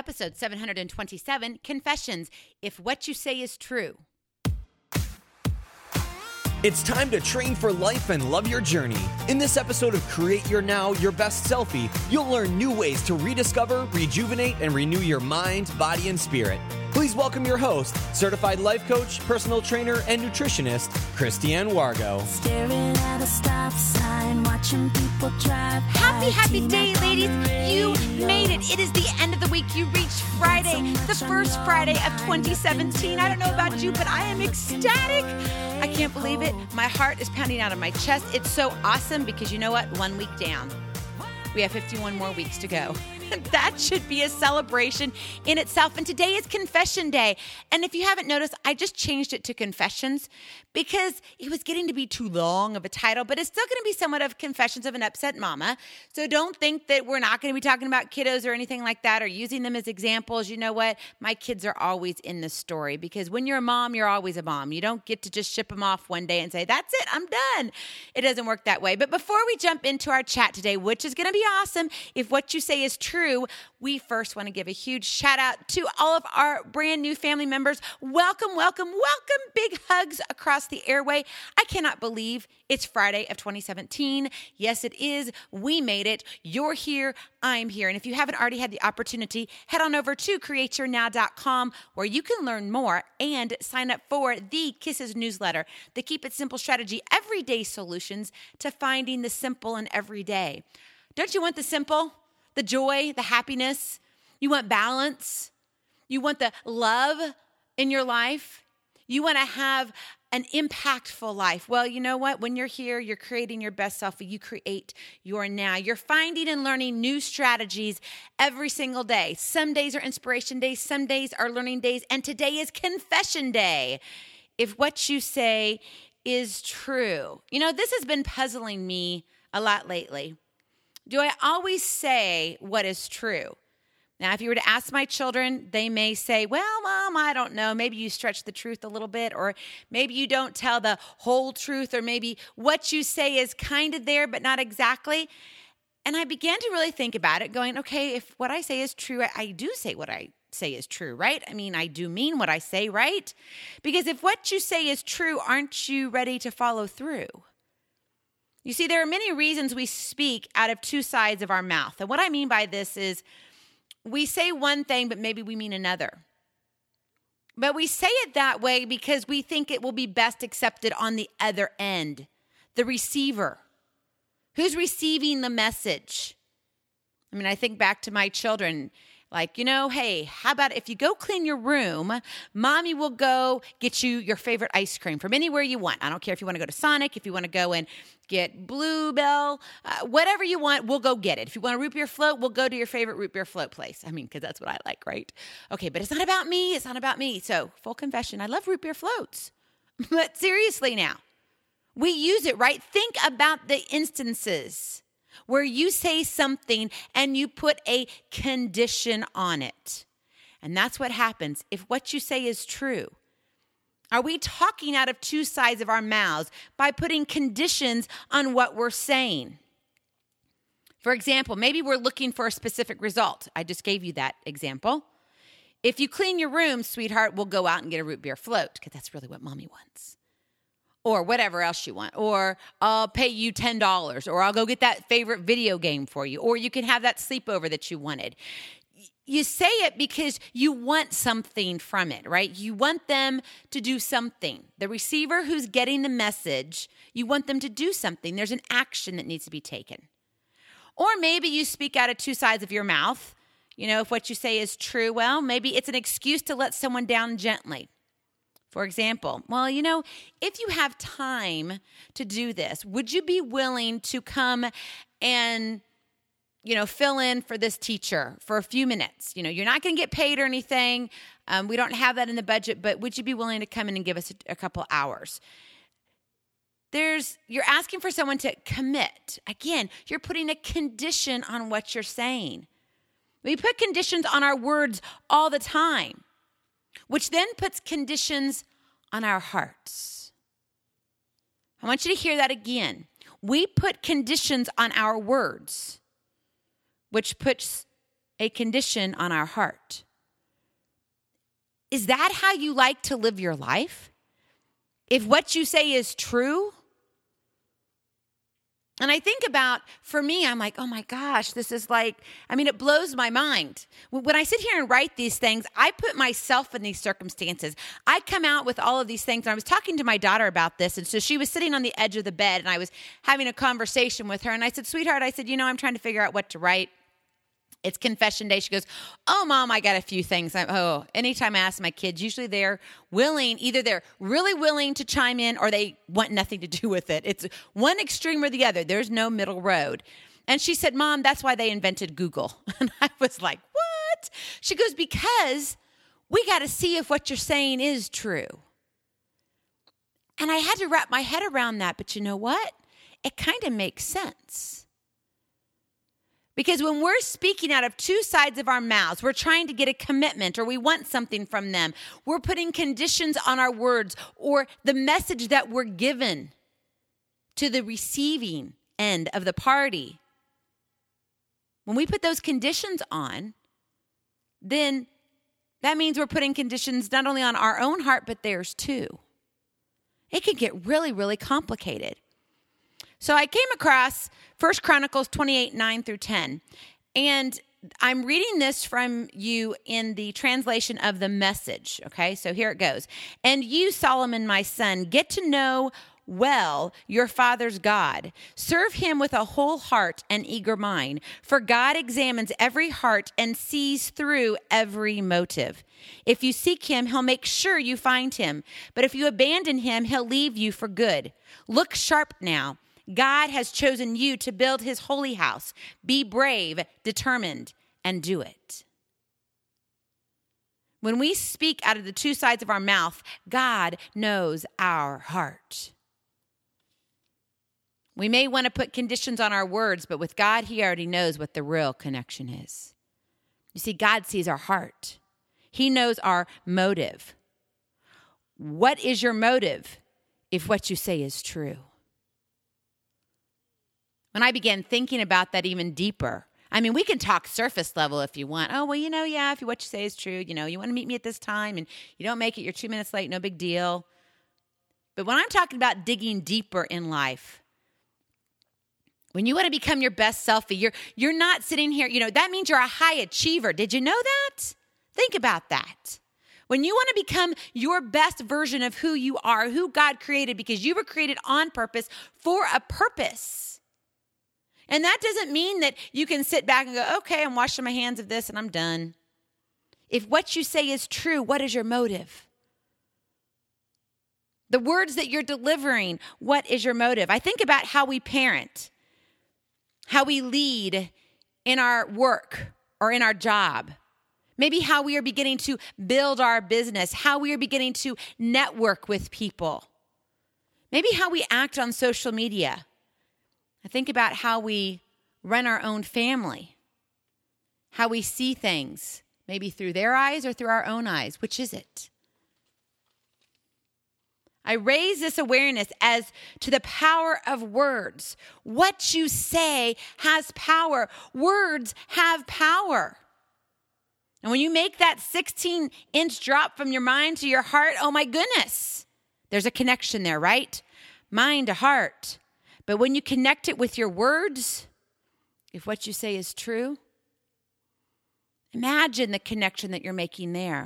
episode 727, Confessions, If What You Say Is True. It's time to train for life and love your journey. In this episode of Create Your Now, Your Best Selfie, you'll learn new ways to rediscover, rejuvenate, and renew your mind, body, and spirit. Please welcome your host, certified life coach, personal trainer, and nutritionist, Christiane Wargo. Staring at a stop sign, watching people drive. Happy day, ladies. You made it. It is the end of the week. You reached Friday, the first Friday of 2017. I don't know about you, but I am ecstatic. I can't believe it. My heart is pounding out of my chest. It's so awesome because you know what? 1 week down. We have 51 more weeks to go. That should be a celebration in itself. And today is Confession Day. And if you haven't noticed, I just changed it to Confessions because it was getting to be too long of a title, but it's still going to be somewhat of Confessions of an Upset Mama. So don't think that we're not going to be talking about kiddos or anything like that or using them as examples. You know what? My kids are always in the story because when you're a mom, you're always a mom. You don't get to just ship them off one day and say, that's it, I'm done. It doesn't work that way. But before we jump into our chat today, which is going to be awesome, if what you say is true, we first want to give a huge shout out to all of our brand new family members. Welcome. Big hugs across the airway. I cannot believe it's Friday of 2017. Yes, it is. We made it. You're here. I'm here. And if you haven't already had the opportunity, head on over to createyournow.com where you can learn more and sign up for the Kisses newsletter, the Keep It Simple strategy, everyday solutions to finding the simple in everyday. Don't you want the simple? The joy, the happiness, you want balance, you want the love in your life, you want to have an impactful life. Well, you know what? When you're here, you're creating your best self. You create your now. You're finding and learning new strategies every single day. Some days are inspiration days, some days are learning days, and today is Confession Day. If what you say is true. You know, this has been puzzling me a lot lately. Do I always say what is true? Now, if you were to ask my children, they may say, well, Mom, I don't know. Maybe you stretch the truth a little bit, or maybe you don't tell the whole truth, or maybe what you say is kind of there, but not exactly. And I began to really think about it, going, okay, if what I say is true, I do say what I say is true, right? I mean, I do mean what I say, right? Because if what you say is true, aren't you ready to follow through? You see, there are many reasons we speak out of two sides of our mouth. And what I mean by this is we say one thing, but maybe we mean another. But we say it that way because we think it will be best accepted on the other end, the receiver. Who's receiving the message? I mean, I think back to my children. Like, you know, hey, how about if you go clean your room, Mommy will go get you your favorite ice cream from anywhere you want. I don't care if you want to go to Sonic, if you want to go and get Bluebell, whatever you want, we'll go get it. If you want a root beer float, we'll go to your favorite root beer float place. I mean, because that's what I like, right? Okay, but it's not about me. It's not about me. So, full confession, I love root beer floats. But seriously now, we use it, right? Think about the instances where you say something and you put a condition on it. And that's what happens if what you say is true. Are we talking out of two sides of our mouths by putting conditions on what we're saying? For example, maybe we're looking for a specific result. I just gave you that example. If you clean your room, sweetheart, we'll go out and get a root beer float because that's really what Mommy wants. Or whatever else you want. Or I'll pay you $10. Or I'll go get that favorite video game for you. Or you can have that sleepover that you wanted. You say it because you want something from it, right? You want them to do something. The receiver who's getting the message, you want them to do something. There's an action that needs to be taken. Or maybe you speak out of two sides of your mouth. You know, if what you say is true, well, maybe it's an excuse to let someone down gently. For example, well, you know, if you have time to do this, would you be willing to come and, you know, fill in for this teacher for a few minutes? You know, you're not going to get paid or anything. We don't have that in the budget, but would you be willing to come in and give us a couple hours? You're asking for someone to commit. Again, you're putting a condition on what you're saying. We put conditions on our words all the time, which then puts conditions on our hearts. I want you to hear that again. We put conditions on our words, which puts a condition on our heart. Is that how you like to live your life? If what you say is true? And I think about, for me, I'm like, oh my gosh, this is like, it blows my mind. When I sit here and write these things, I put myself in these circumstances. I come out with all of these things. And I was talking to my daughter about this. And so she was sitting on the edge of the bed and I was having a conversation with her. And I said, sweetheart, I'm trying to figure out what to write. It's confession day. She goes, oh, Mom, I got a few things. Anytime I ask my kids, usually they're willing, either they're really willing to chime in or they want nothing to do with it. It's one extreme or the other. There's no middle road. And she said, Mom, that's why they invented Google. And I was like, what? She goes, because we got to see if what you're saying is true. And I had to wrap my head around that. But you know what? It kind of makes sense. Because when we're speaking out of two sides of our mouths, we're trying to get a commitment or we want something from them. We're putting conditions on our words or the message that we're given to the receiving end of the party. When we put those conditions on, then that means we're putting conditions not only on our own heart, but theirs too. It can get really, really complicated. So I came across 1 Chronicles 28, 9 through 10. And I'm reading this from you in the translation of the Message. Okay, so here it goes. And you, Solomon, my son, get to know well your father's God. Serve him with a whole heart and eager mind. For God examines every heart and sees through every motive. If you seek him, he'll make sure you find him. But if you abandon him, he'll leave you for good. Look sharp now. God has chosen you to build his holy house. Be brave, determined, and do it. When we speak out of the two sides of our mouth, God knows our heart. We may want to put conditions on our words, but with God, he already knows what the real connection is. You see, God sees our heart. He knows our motive. What is your motive if what you say is true? When I began thinking about that even deeper, we can talk surface level if you want. Oh, well, if what you say is true, you want to meet me at this time and you don't make it, you're 2 minutes late, no big deal. But when I'm talking about digging deeper in life, when you want to become your best selfie, you're not sitting here, that means you're a high achiever. Did you know that? Think about that. When you want to become your best version of who you are, who God created, because you were created on purpose for a purpose. And that doesn't mean that you can sit back and go, okay, I'm washing my hands of this and I'm done. If what you say is true, what is your motive? The words that you're delivering, what is your motive? I think about how we parent, how we lead in our work or in our job. Maybe how we are beginning to build our business, how we are beginning to network with people. Maybe how we act on social media. I think about how we run our own family, how we see things, maybe through their eyes or through our own eyes. Which is it? I raise this awareness as to the power of words. What you say has power. Words have power. And when you make that 16-inch drop from your mind to your heart, oh my goodness, there's a connection there, right? Mind to heart. But when you connect it with your words, if what you say is true, imagine the connection that you're making there.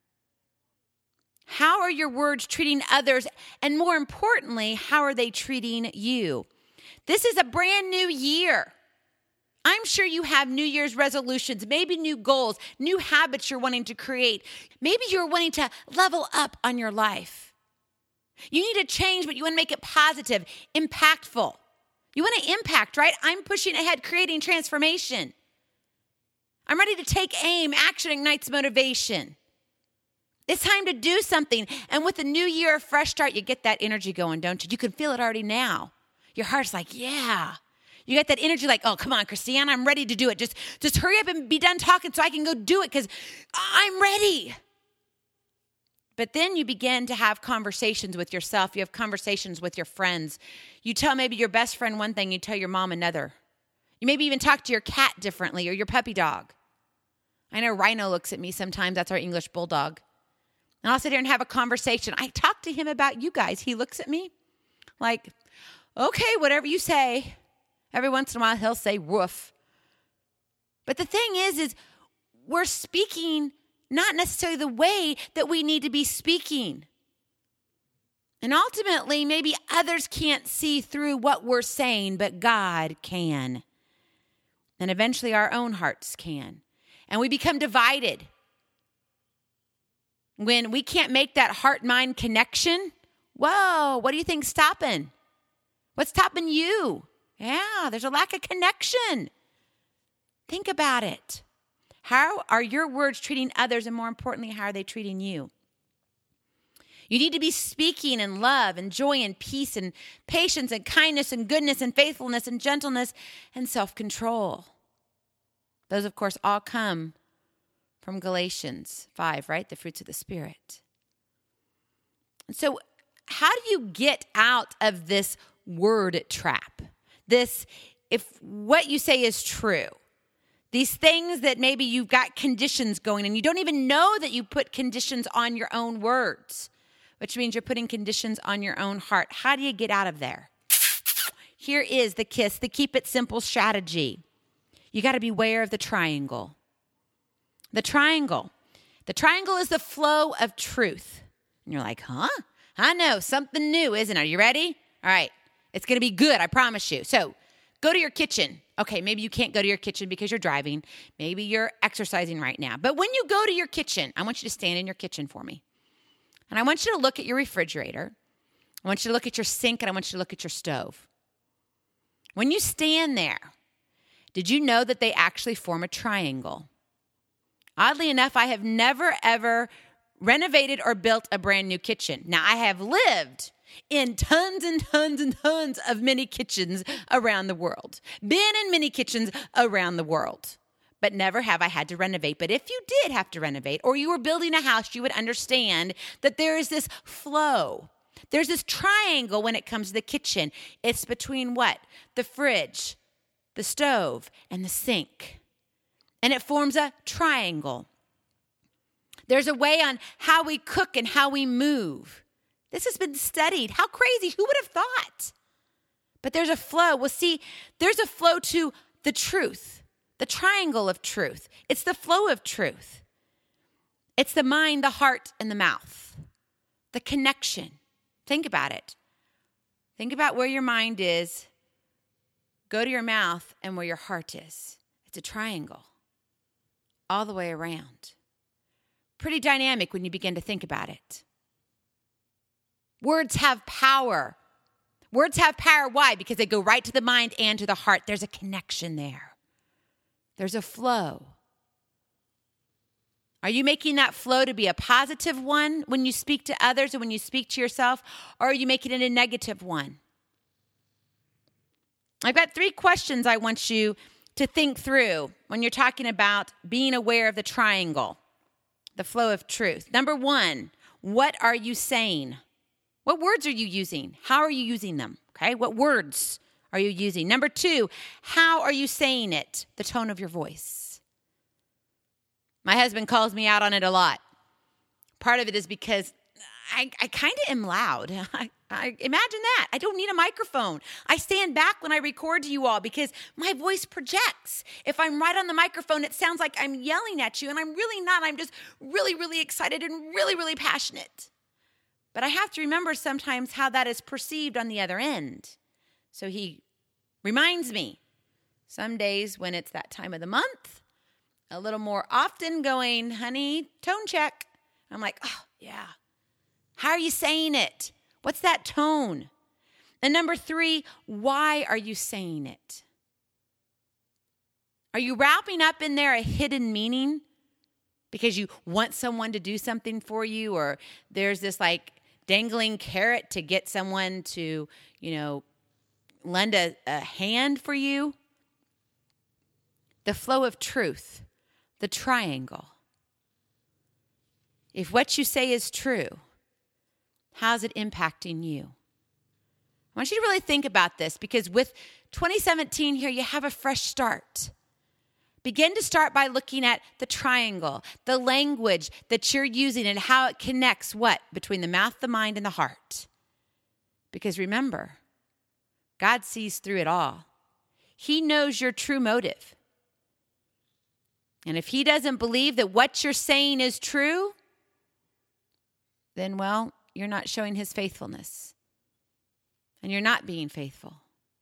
How are your words treating others? And more importantly, how are they treating you? This is a brand new year. I'm sure you have New Year's resolutions, maybe new goals, new habits you're wanting to create. Maybe you're wanting to level up on your life. You need to change, but you want to make it positive, impactful. You want to impact, right? I'm pushing ahead, creating transformation. I'm ready to take aim. Action ignites motivation. It's time to do something. And with a new year, a fresh start, you get that energy going, don't you? You can feel it already now. Your heart's like, yeah. You get that energy like, oh, come on, Christiana, I'm ready to do it. Just hurry up and be done talking so I can go do it because I'm ready. But then you begin to have conversations with yourself. You have conversations with your friends. You tell maybe your best friend one thing, you tell your mom another. You maybe even talk to your cat differently or your puppy dog. I know Rhino looks at me sometimes. That's our English bulldog. And I'll sit here and have a conversation. I talk to him about you guys. He looks at me like, okay, whatever you say. Every once in a while, he'll say woof. But the thing is we're speaking not necessarily the way that we need to be speaking. And ultimately, maybe others can't see through what we're saying, but God can. And eventually our own hearts can. And we become divided. When we can't make that heart-mind connection, whoa, what do you think's stopping? What's stopping you? Yeah, there's a lack of connection. Think about it. How are your words treating others? And more importantly, how are they treating you? You need to be speaking in love and joy and peace and patience and kindness and goodness and faithfulness and gentleness and self-control. Those, of course, all come from Galatians 5, right? The fruits of the Spirit. And so how do you get out of this word trap? This, if what you say is true, these things that maybe you've got conditions going and you don't even know that you put conditions on your own words, which means you're putting conditions on your own heart. How do you get out of there? Here is the KISS, the Keep It Simple strategy. You got to be aware of the triangle. The triangle. The triangle is the flow of truth. And you're like, huh? I know, something new, isn't it? Are you ready? All right. It's going to be good, I promise you. So go to your kitchen. Okay, maybe you can't go to your kitchen because you're driving. Maybe you're exercising right now. But when you go to your kitchen, I want you to stand in your kitchen for me. And I want you to look at your refrigerator. I want you to look at your sink, and I want you to look at your stove. When you stand there, did you know that they actually form a triangle? Oddly enough, I have never, ever renovated or built a brand new kitchen. Now, I have lived in tons and tons and tons of mini kitchens around the world. Been in mini kitchens around the world. But never have I had to renovate. But if you did have to renovate, or you were building a house, you would understand that there is this flow. There's this triangle when it comes to the kitchen. It's between what? The fridge, the stove, and the sink. And it forms a triangle. There's a way on how we cook and how we move. This has been studied. How crazy. Who would have thought? But there's a flow. Well, see, there's a flow to the truth, the triangle of truth. It's the flow of truth. It's the mind, the heart, and the mouth, the connection. Think about it. Think about where your mind is. Go to your mouth and where your heart is. It's a triangle all the way around. Pretty dynamic when you begin to think about it. Words have power. Words have power. Why? Because they go right to the mind and to the heart. There's a connection there. There's a flow. Are you making that flow to be a positive one when you speak to others or when you speak to yourself? Or are you making it a negative one? I've got 3 questions I want you to think through when you're talking about being aware of the triangle, the flow of truth. Number 1, what are you saying? What words are you using? How are you using them? Okay, what words are you using? Number 2, how are you saying it? The tone of your voice. My husband calls me out on it a lot. Part of it is because I kind of am loud. I imagine that. I don't need a microphone. I stand back when I record to you all because my voice projects. If I'm right on the microphone, it sounds like I'm yelling at you, and I'm really not. I'm just really, really excited and really, really passionate. But I have to remember sometimes how that is perceived on the other end. So he reminds me some days when it's that time of the month, a little more often going, honey, tone check. I'm like, oh, yeah. How are you saying it? What's that tone? And number 3, why are you saying it? Are you wrapping up in there a hidden meaning because you want someone to do something for you, or there's this like dangling carrot to get someone to, lend a hand for you? The flow of truth, the triangle. If what you say is true, how's it impacting you? I want you to really think about this, because with 2017 here, you have a fresh start. Begin to start by looking at the triangle, the language that you're using and how it connects what? Between the mouth, the mind, and the heart. Because remember, God sees through it all. He knows your true motive. And if he doesn't believe that what you're saying is true, then, well, you're not showing his faithfulness. And you're not being faithful.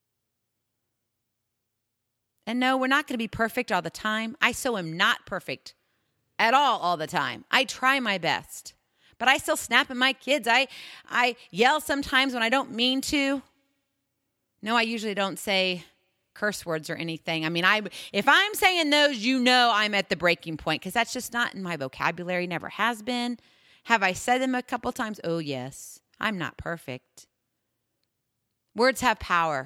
And no, we're not going to be perfect all the time. I so am not perfect at all the time. I try my best. But I still snap at my kids. I yell sometimes when I don't mean to. No, I usually don't say curse words or anything. I mean, if I'm saying those, you know I'm at the breaking point because that's just not in my vocabulary, never has been. Have I said them a couple times? Oh, yes. I'm not perfect. Words have power.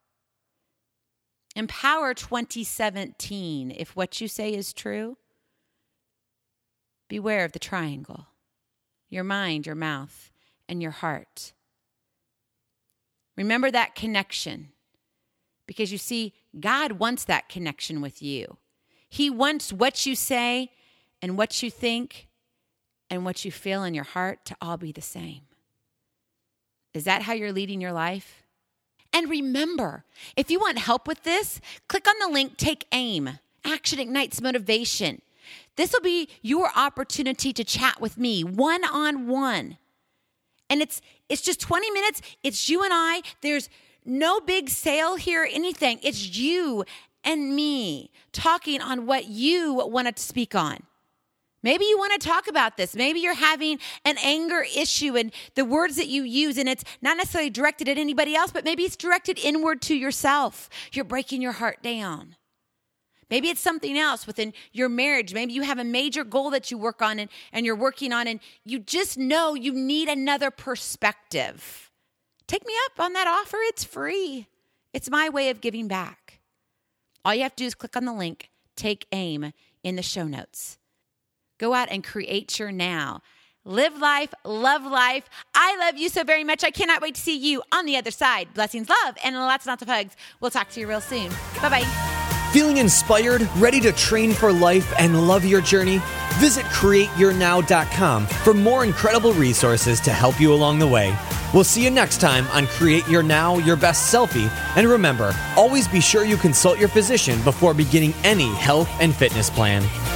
Empower 2017. If what you say is true, beware of the triangle. Your mind, your mouth, and your heart. Remember that connection. Because you see, God wants that connection with you. He wants what you say and what you think and what you feel in your heart to all be the same. Is that how you're leading your life? And remember, if you want help with this, click on the link, Take Aim. Action ignites motivation. This will be your opportunity to chat with me one-on-one. And it's just 20 minutes. It's you and I. There's no big sale here, anything. It's you and me talking on what you want to speak on. Maybe you want to talk about this. Maybe you're having an anger issue and the words that you use, and it's not necessarily directed at anybody else, but maybe it's directed inward to yourself. You're breaking your heart down. Maybe it's something else within your marriage. Maybe you have a major goal that you work on and you're working on, and you just know you need another perspective. Take me up on that offer. It's free. It's my way of giving back. All you have to do is click on the link, Take Aim, in the show notes. Go out and create your now. Live life, love life. I love you so very much. I cannot wait to see you on the other side. Blessings, love, and lots and lots of hugs. We'll talk to you real soon. Bye-bye. Feeling inspired, ready to train for life and love your journey? Visit CreateYourNow.com for more incredible resources to help you along the way. We'll see you next time on Create Your Now, Your Best Selfie. And remember, always be sure you consult your physician before beginning any health and fitness plan.